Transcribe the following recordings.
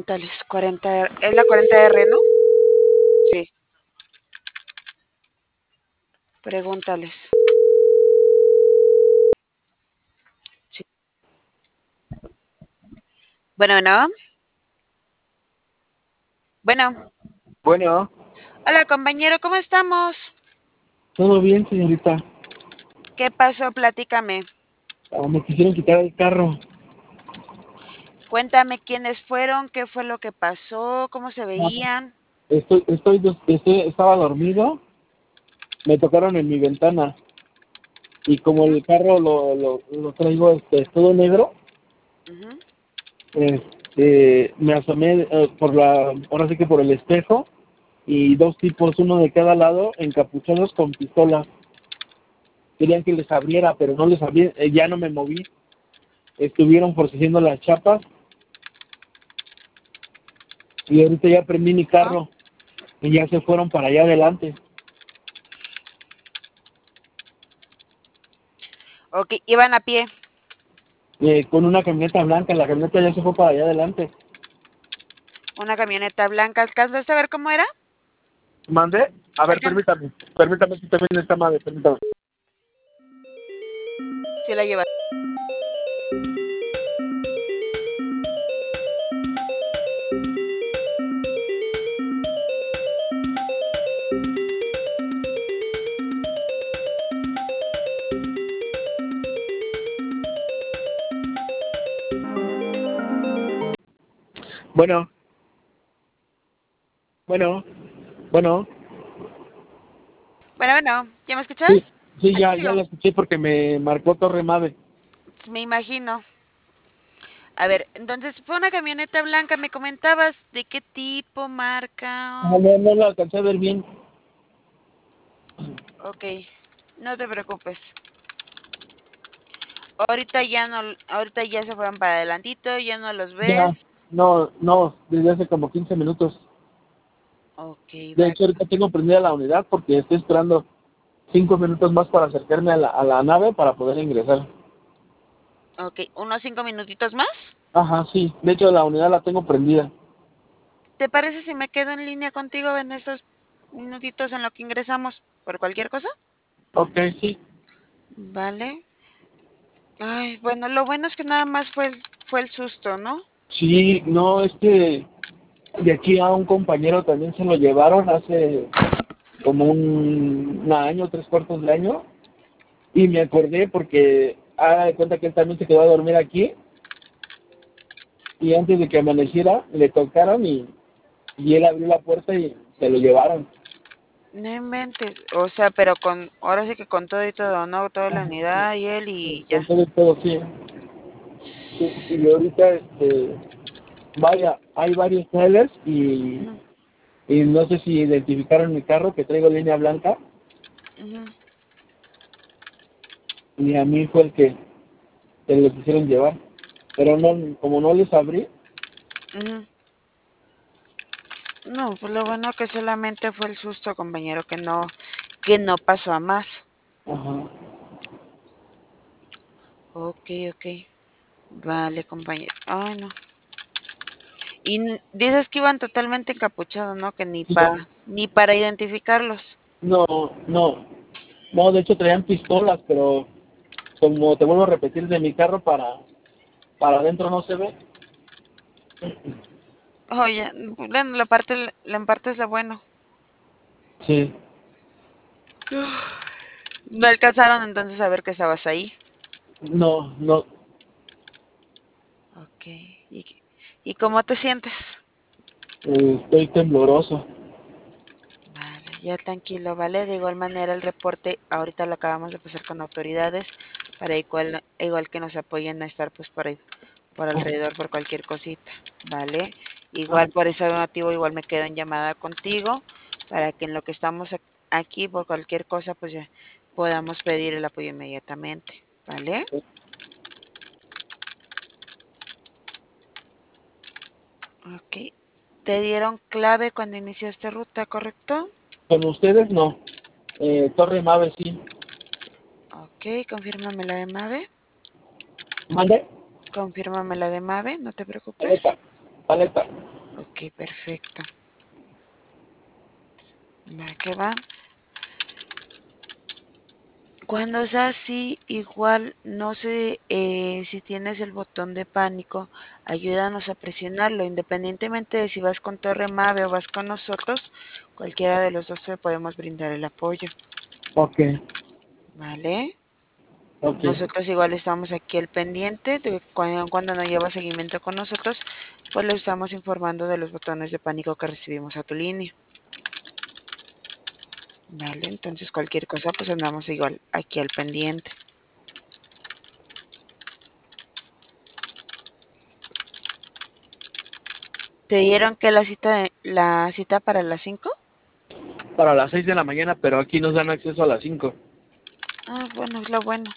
Pregúntales, 40R, es la 40R, ¿no? Sí, pregúntales. Sí. Bueno, bueno, bueno. Bueno, Hola, compañero, ¿cómo estamos? todo bien, señorita. ¿Qué pasó? Platícame. Me quisieron quitar el carro. Cuéntame quiénes fueron, qué fue lo que pasó, cómo se Ah, veían. estaba dormido. Me tocaron en mi ventana y como Ujú, el carro lo traigo todo negro, ujú. me asomé ahora sí que por el espejo y dos tipos, uno de cada lado, encapuchados con pistolas. Querían que les abriera, pero no les abrí. Ya no me moví. Estuvieron forcejeando las chapas y ahorita ya prendí mi Ah, carro y ya se fueron para allá adelante. ok, iban a pie. Con una camioneta blanca. La camioneta ya se fue para allá adelante. Una camioneta blanca. ¿Alcanzaste a ver cómo era? ¿Mande? A ver, Alcan permítame si también está madre, permítame. Sí la lleva. Bueno, bueno, bueno. Bueno, bueno, ¿ya me Sí, escuchas? sí, Aquí ya sigo. la escuché porque me marcó Torre Mave. Me imagino. A ver, entonces fue una camioneta blanca, me comentabas de qué tipo, marca. No la alcancé a ver bien. Ok, no te preocupes. Ahorita ya no, ahorita ya se fueron para adelantito, ya no los Ya, ves. no, desde hace como 15 minutos. Ok, De vale. hecho, ahorita tengo prendida la unidad porque estoy esperando 5 minutos más para acercarme a la nave para poder ingresar. Ok, unos 5 minutitos más. Ajá, sí. De hecho, la unidad la tengo prendida. ¿Te parece si me quedo en línea contigo en esos minutitos en lo que ingresamos por cualquier cosa? Ok, sí. Vale. Ay, bueno, lo bueno es que nada más fue el susto, ¿no? Sí, no, es que de aquí a un compañero también se lo llevaron hace como un año, 3/4 de año, y me acordé porque haga de cuenta que él también se quedó a dormir aquí, y antes de que amaneciera le tocaron y él abrió la puerta y se lo llevaron. No inventes. O sea, pero ahora sí que con todo y todo, ¿no? Toda la Ajá, sí, unidad y él sí, y con ya. todo, sí. Y ahorita, vaya, hay varios trailers Ujú, y no sé si identificaron mi carro que traigo línea blanca, ujú, y a mí fue el que se lo quisieron llevar. Pero no, como no les abrí. ujú. No, pues lo bueno que solamente fue el susto, compañero, que no pasó a más. Ajá. Ok, ok. Vale, compañero. Ay, no. Y dices que iban totalmente encapuchados, ¿no? Que ni Sí, para identificarlos. no, no, no, de hecho traían pistolas, pero como te vuelvo a repetir, de mi carro para adentro no se ve. Oye, bueno, la parte es lo bueno. Sí, No alcanzaron entonces a ver que estabas ahí. no, no, Ok. ¿Y cómo te sientes? estoy tembloroso. Vale, ya tranquilo, ¿vale? De igual manera el reporte ahorita lo acabamos de pasar con autoridades para igual que nos apoyen a estar pues por ahí, por alrededor por cualquier cosita, ¿vale? Ah, Igual por ese motivo igual me quedo en llamada contigo para que en lo que estamos aquí por cualquier cosa pues ya podamos pedir el apoyo inmediatamente, ¿vale? Ok. Te dieron clave cuando iniciaste ruta, ¿correcto? con ustedes no. Torre Mave sí. Ok, confírmame la de Mave. Mande, Confírmame la de Mave, no te preocupes. paleta, paleta. Ok, perfecto. Va que va. Cuando es así, igual no sé si tienes el botón de pánico, ayúdanos a presionarlo, independientemente de si vas con Torre Mave o vas con nosotros, cualquiera de los dos te podemos brindar el apoyo, Ok, ¿vale? ok. Nosotros igual estamos aquí al pendiente de cuando no lleva seguimiento con nosotros, pues le estamos informando de los botones de pánico que recibimos a tu línea, ¿vale? Entonces cualquier cosa pues andamos igual aquí al pendiente. ¿Te dieron que la cita para las 5? Para las 6 de la mañana, pero aquí nos dan acceso a las 5. Ah, bueno, es lo bueno.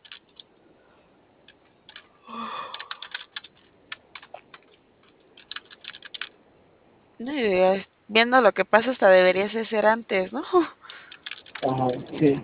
No, y viendo lo que pasa, hasta deberías de ser antes, ¿no? Ajá, sí.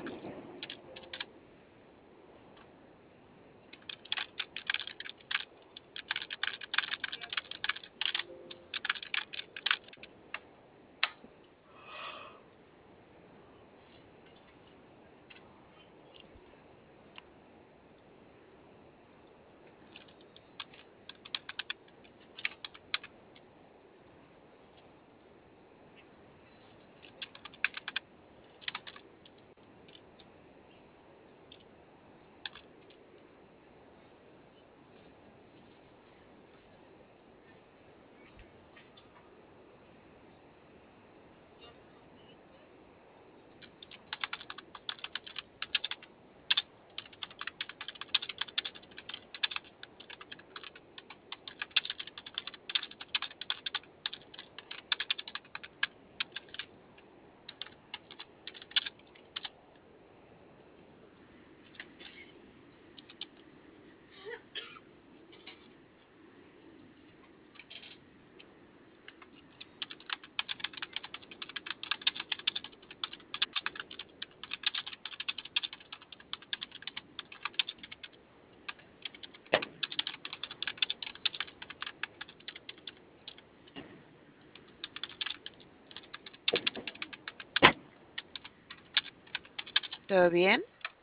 ¿Todo bien?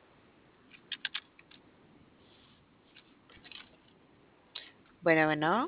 Bueno, bueno.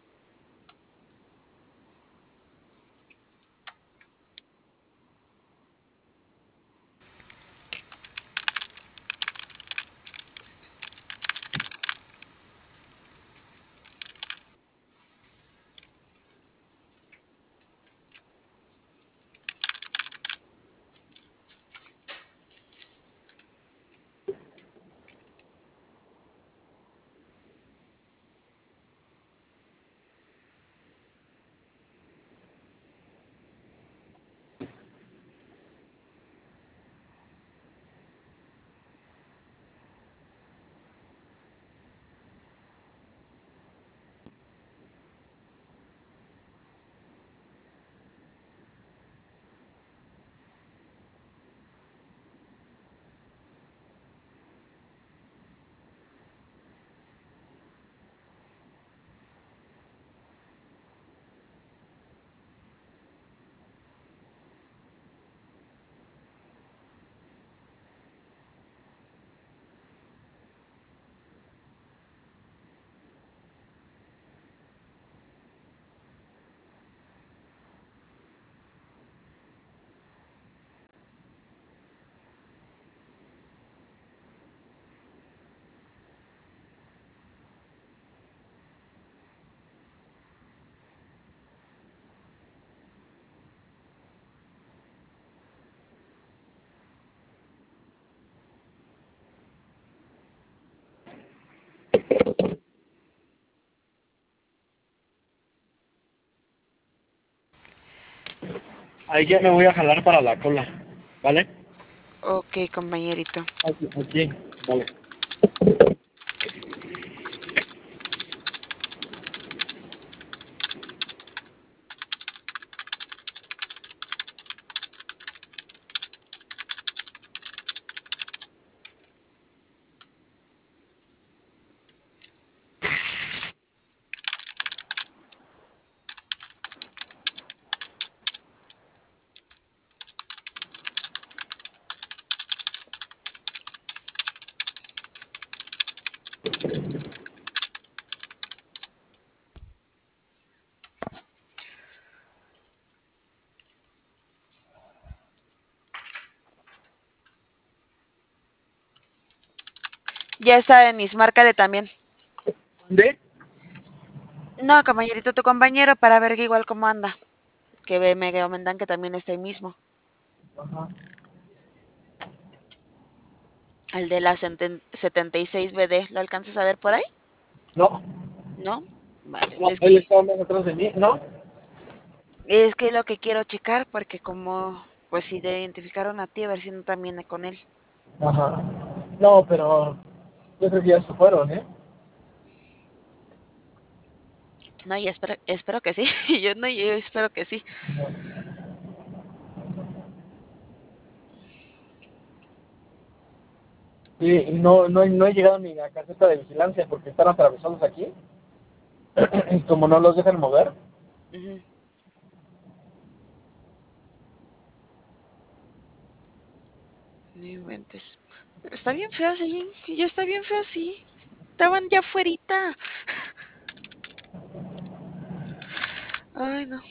Ahí ya me voy a jalar para la cola, ¿vale? Ok, compañerito. Aquí, vale. Ya está, Denis, márcale también. ¿De? No, compañerito, tu compañero para ver que igual cómo anda. Que me comentan que también está ahí mismo. Ajá. El de la 76BD, ¿lo alcanzas a ver por ahí? No, ¿No? Vale, no, él está más atrás de mí, ¿no? es que lo que quiero checar, porque como, pues si te identificaron a ti, a ver si no también con él. Ajá. No, pero yo creo que ya se fueron, ¿eh? No, y espero que sí. Yo espero que sí. Sí, y no he llegado ni a caseta de vigilancia porque están atravesados aquí. Y como no los dejan mover. Ujú. No inventes. Pero está bien feo, sí. Ya está bien feo, sí. Estaban ya afuerita. Ay, no.